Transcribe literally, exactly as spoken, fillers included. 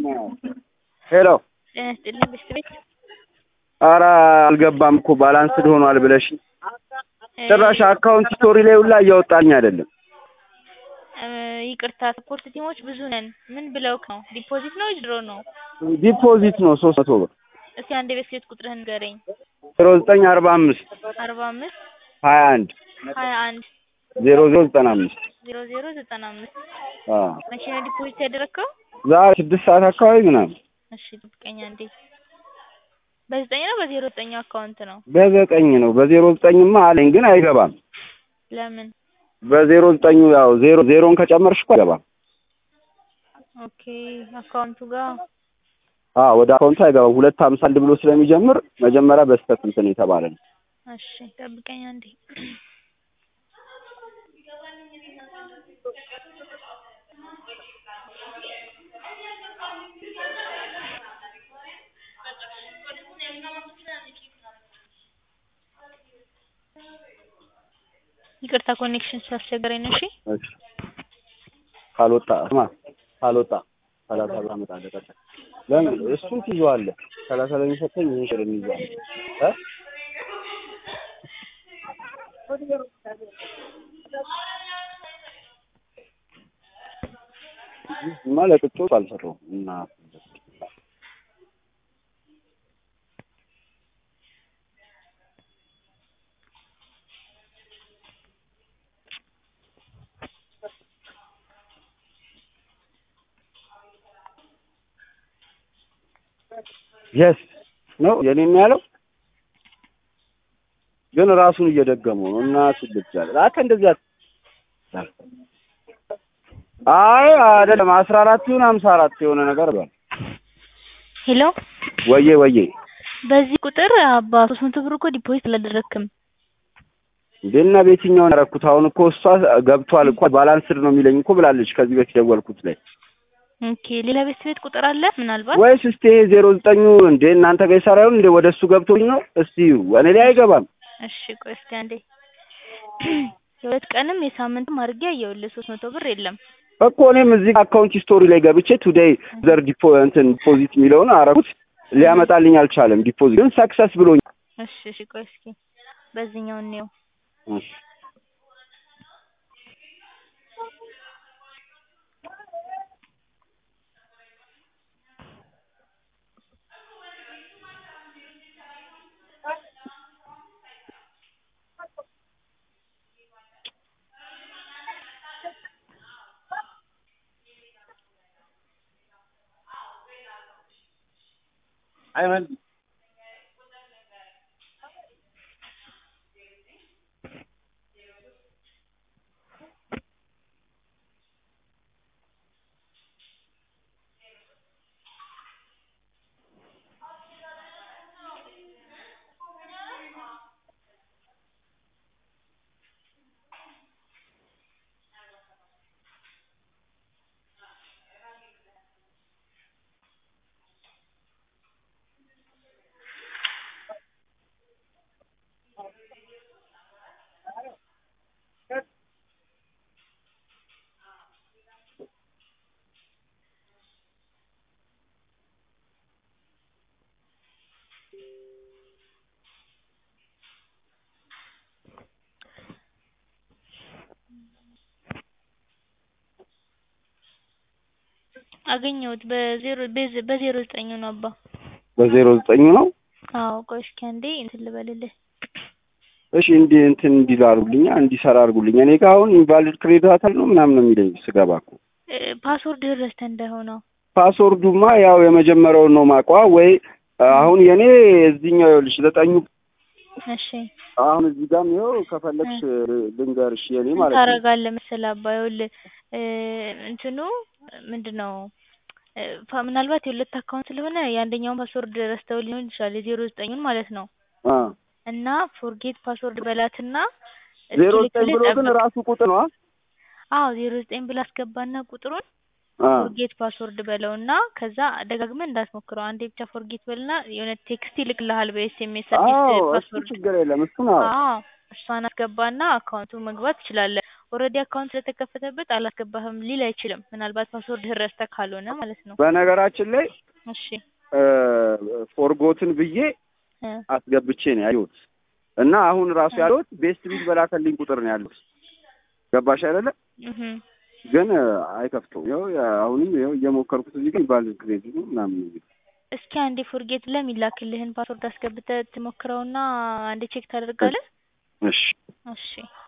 ሄሎ ጤና ይስጥልኝ ቤት ኧረ አልገባም እኮ ባላንስድ ሆኗል ብለሽ ጭራሽ አካውንት ስቶሪ ላይ ሁላ እያወጣልኝ አይደለም። ይቅርታ ሰፖርት ቲሞች ብዙ ነን። ምን ብለውክ ነው? ዲፖዚት ነው ዊዝድሮ ነው? ዲፖዚት ነው ሶስት መቶ ብር። እስኪ አንዴ ቤት ቁጥርህን ንገረኝ። ዜሮ ዘጠኝ አርባ አምስት አርባ አምስት ሀያ አንድ ሀያ አንድ ዜሮ ዜሮ ዘጠና አምስት ዜሮ ዜሮ ዘጠና አምስት አዎ መቼ ነው ዲፖዚት ያደረግከው? ዛሬ ስድስት ሰዓት አካባቢ ምናምን። እሺ ጥብቀኛ አንዴ በዘጠኝ ነው በዜሮ ዘጠኝ አካውንት ነው? በዘጠኝ ነው። በዜሮ ዘጠኝማ አለኝ ግን አይገባም። ለምን? በዜሮ ዘጠኝ ያው ዜሮ ዜሮን ከጨመርሽ እኮ አይገባም። ኦኬ አካውንቱ ጋር አዎ ወደ አካውንቱ አይገባም። ሁለት ሃምሳ አንድ ብሎ ስለሚጀምር መጀመሪያ በስተት እንትን የተባለ ነው። እሺ ጠብቀኝ አንዴ ይቅርታ ኮኔክሽን ስላስቸገረኝ ነው። እሺ እሺ ካልወጣ ስማ ካልወጣ ሰላሳ ብር አመጣለሁ ቀጣ ለምን እሱን ትይዘዋለህ? ሰላሳ ለሚሰጠኝ ይሄን ሽር እንይዛለን እ ማለት እኮ አልሰራሁም እና yes ነው የኔን ያለው ግን ራሱን እየደገመው ነው እና ትልጫለህ አከ እንደዚህ አይ አይደለም አስራ አራት ይሁን ሃምሳ አራት የሆነ ነገር በል። ሄሎ ወዬ ወዬ በዚህ ቁጥር አባ ሶስት መቶ ብር እኮ ዲፖዚት አላደረክም እንደና በየትኛው አደረኩት? አሁን እኮ እሷ ገብቷል እኮ ባላንስድ ነው የሚለኝ እኮ ብላለች ከዚህ በፊት ደወልኩት ላይ። ኦኬ ሌላ ቤት ቤት ቁጥር አለ ምናልባት ወይስ እስቲ ዜሮ ዘጠኝ እንደ እናንተ ጋር ይሰራው እንደ ወደሱ ገብቶኝ ነው? እስቲ ወኔ ላይ አይገባም። እሺ ቆይ እስኪ አንዴ የሁለት ቀንም የሳምንትም አድርጌ አየሁልህ ሶስት መቶ ብር የለም እኮ እኔም እዚህ አካውንት ስቶሪ ላይ ገብቼ ቱዴይ ዘር ዲፖ እንትን ዲፖዚት የሚለውን አረኩት ሊያመጣልኝ አልቻለም። ዲፖዚት ግን ሰክሰስ ብሎኝ። እሺ እሺ ቆይ እስኪ በዚህኛው ነው እሺ አይመን አገኘሁት በዜሮ በዜሮ ዘጠኝ ነው አባ በዜሮ ዘጠኝ ነው። አዎ ቆይ እስኪ አንዴ እንትን ልበልልህ። እሺ እንዴ እንትን እንዲላሩልኛ እንዲሰራ አድርጉልኝ። እኔ ጋር አሁን ኢንቫሊድ ክሬዲት ነው ምናምን ነው የሚለኝ ስገባ እኮ ፓስወርድ ረስተህ እንዳይሆነው። ፓስወርዱማ ያው የመጀመሪያውን ነው ማቋ ወይ አሁን የኔ እዚህኛው ይኸውልሽ ዘጠኙ እሺ አሁን እዚህ ጋርም ይኸው ከፈለግሽ ልንገርሽ የኔ ማለት ነው። ታረጋለህ መሰለህ አባ ይኸውልህ እንትኑ ምንድነው ምናልባት የሁለት አካውንት ስለሆነ የአንደኛውን ፓስወርድ ረስተው ሊሆን ይችላል የዜሮ ዘጠኙን ማለት ነው። አ እና ፎርጌት ፓስወርድ በላትና ዜሮ ዘጠኝ ብሎ ግን ራሱ ቁጥር ነው። አዎ ዜሮ ዘጠኝ ብላ አስገባና ቁጥሩን ፎርጌት ፓስወርድ በለውና ከዛ ደጋግመህ እንዳትሞክረው አንዴ ብቻ ፎርጌት በልና የሆነ ቴክስት ይልክልሃል በኤስኤምኤስ አዲስ ፓስወርድ። ችግር የለም እሱ ነው። አዎ እሷን አስገባና አካውንቱ መግባት ትችላለህ። ኦልሬዲ አካውንት ስለተከፈተበት አላስገባህም ሊል አይችልም። ምናልባት ፓስወርድ ረስተህ ካልሆነ ማለት ነው። በነገራችን ላይ እሺ ፎርጎትን ብዬ እ አስገብቼ ነው ያየሁት እና አሁን ራሱ ያለሁት ቤስት ቢት በላከልኝ ቁጥር ነው ያለሁት። ገባሽ አይደለ? እህ ግን አይከፍተውም። ያው አሁንም ያው እየሞከርኩት እዚህ ግን ባል ግሬድ ነው ምናምን ነው። እስኪ አንዴ ፎርጌት ለሚላክልህን ፓስወርድ አስገብተህ ትሞክረውና አንዴ ቼክ ታደርጋለህ? እሺ እሺ